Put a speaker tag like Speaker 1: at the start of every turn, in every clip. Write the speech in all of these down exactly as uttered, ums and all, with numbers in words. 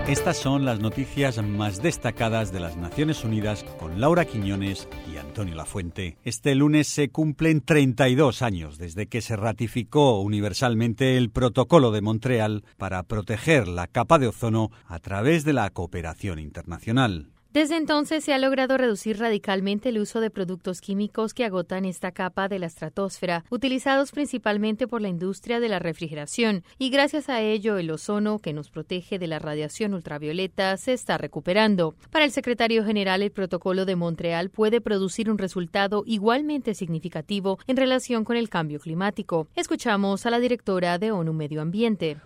Speaker 1: Estas son las noticias más destacadas de las Naciones Unidas con Laura Quiñones y Antonio Lafuente. Este lunes se cumplen treinta y dos años desde que se ratificó universalmente el Protocolo de Montreal para proteger la capa de ozono a través de la cooperación internacional.
Speaker 2: Desde entonces se ha logrado reducir radicalmente el uso de productos químicos que agotan esta capa de la estratosfera, utilizados principalmente por la industria de la refrigeración, y gracias a ello el ozono, que nos protege de la radiación ultravioleta, se está recuperando. Para el secretario general, el Protocolo de Montreal puede producir un resultado igualmente significativo en relación con el cambio climático. Escuchamos a la directora de ONU Medio Ambiente.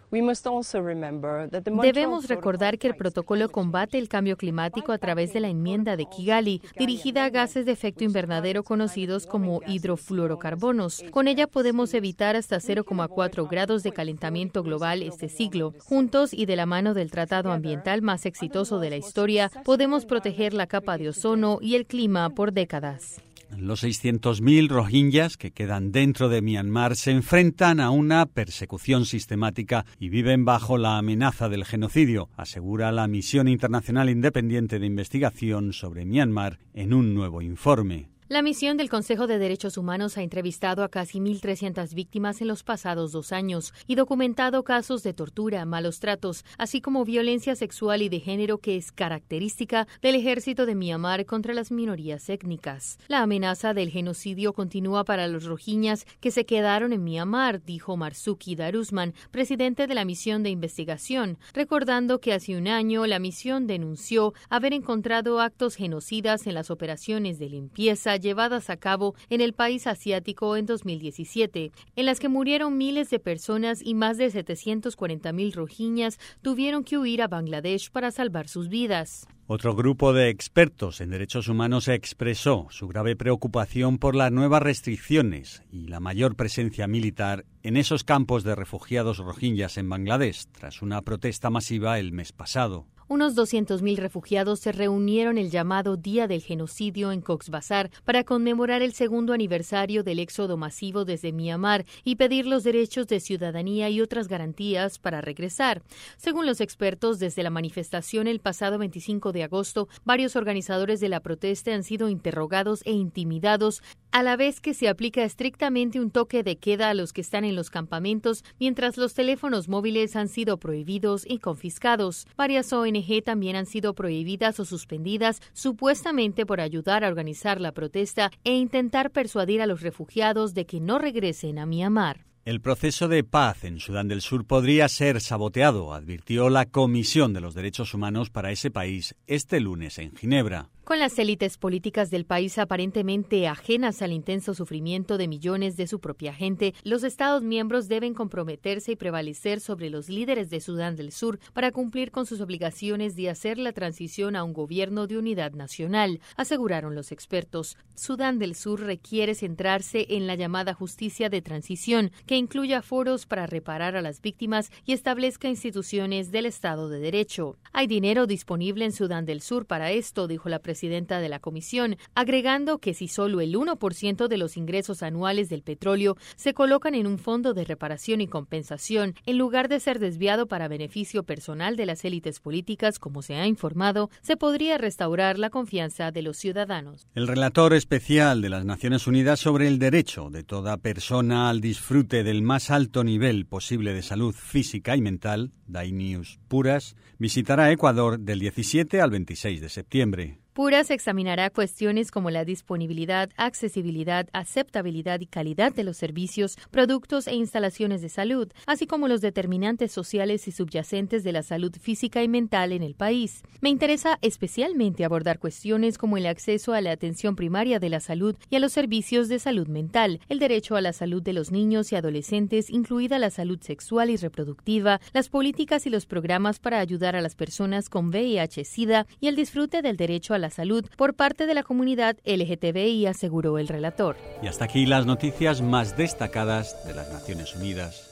Speaker 2: Debemos recordar que el protocolo combate el cambio climático a través de la enmienda de Kigali, dirigida a gases de efecto invernadero conocidos como hidrofluorocarbonos. Con ella podemos evitar hasta cero coma cuatro grados de calentamiento global este siglo. Juntos y de la mano del tratado ambiental más exitoso de la historia, podemos proteger la capa de ozono y el clima por décadas.
Speaker 1: Los seiscientos mil rohingyas que quedan dentro de Myanmar se enfrentan a una persecución sistemática y viven bajo la amenaza del genocidio, asegura la Misión Internacional Independiente de Investigación sobre Myanmar en un nuevo informe.
Speaker 2: La misión del Consejo de Derechos Humanos ha entrevistado a casi mil trescientas víctimas en los pasados dos años y documentado casos de tortura, malos tratos, así como violencia sexual y de género que es característica del ejército de Myanmar contra las minorías étnicas. La amenaza del genocidio continúa para los rohingyas que se quedaron en Myanmar, dijo Marzuki Darusman, presidente de la misión de investigación, recordando que hace un año la misión denunció haber encontrado actos genocidas en las operaciones de limpieza llevadas a cabo en el país asiático en dos mil diecisiete, en las que murieron miles de personas y más de setecientos cuarenta mil rohingyas tuvieron que huir a Bangladesh para salvar sus vidas.
Speaker 1: Otro grupo de expertos en derechos humanos expresó su grave preocupación por las nuevas restricciones y la mayor presencia militar en esos campos de refugiados rohingyas en Bangladesh, tras una protesta masiva el mes pasado.
Speaker 2: Unos doscientos mil refugiados se reunieron el llamado Día del Genocidio en Cox's Bazar para conmemorar el segundo aniversario del éxodo masivo desde Myanmar y pedir los derechos de ciudadanía y otras garantías para regresar. Según los expertos, desde la manifestación el pasado veinticinco de agosto, varios organizadores de la protesta han sido interrogados e intimidados, a la vez que se aplica estrictamente un toque de queda a los que están en los campamentos, mientras los teléfonos móviles han sido prohibidos y confiscados. Varias O N G también han sido prohibidas o suspendidas, supuestamente por ayudar a organizar la protesta e intentar persuadir a los refugiados de que no regresen a Myanmar.
Speaker 1: El proceso de paz en Sudán del Sur podría ser saboteado, advirtió la Comisión de los Derechos Humanos para ese país este lunes en Ginebra.
Speaker 2: Con las élites políticas del país aparentemente ajenas al intenso sufrimiento de millones de su propia gente, los Estados miembros deben comprometerse y prevalecer sobre los líderes de Sudán del Sur para cumplir con sus obligaciones de hacer la transición a un gobierno de unidad nacional, aseguraron los expertos. Sudán del Sur requiere centrarse en la llamada justicia de transición, que incluya foros para reparar a las víctimas y establezca instituciones del Estado de Derecho. Hay dinero disponible en Sudán del Sur para esto, dijo la presidenta de la comisión, agregando que si solo el uno por ciento de los ingresos anuales del petróleo se colocan en un fondo de reparación y compensación, en lugar de ser desviado para beneficio personal de las élites políticas, como se ha informado, se podría restaurar la confianza de los ciudadanos.
Speaker 1: El relator especial de las Naciones Unidas sobre el derecho de toda persona al disfrute del más alto nivel posible de salud física y mental, Dainius Puras, visitará Ecuador del diecisiete al veintiséis de septiembre.
Speaker 2: Puras examinará cuestiones como la disponibilidad, accesibilidad, aceptabilidad y calidad de los servicios, productos e instalaciones de salud, así como los determinantes sociales y subyacentes de la salud física y mental en el país. Me interesa especialmente abordar cuestiones como el acceso a la atención primaria de la salud y a los servicios de salud mental, el derecho a la salud de los niños y adolescentes, incluida la salud sexual y reproductiva, las políticas y los programas para ayudar a las personas con V I H-Sida y el disfrute del derecho a la salud por parte de la comunidad L G T B I, aseguró el relator.
Speaker 1: Y hasta aquí las noticias más destacadas de las Naciones Unidas.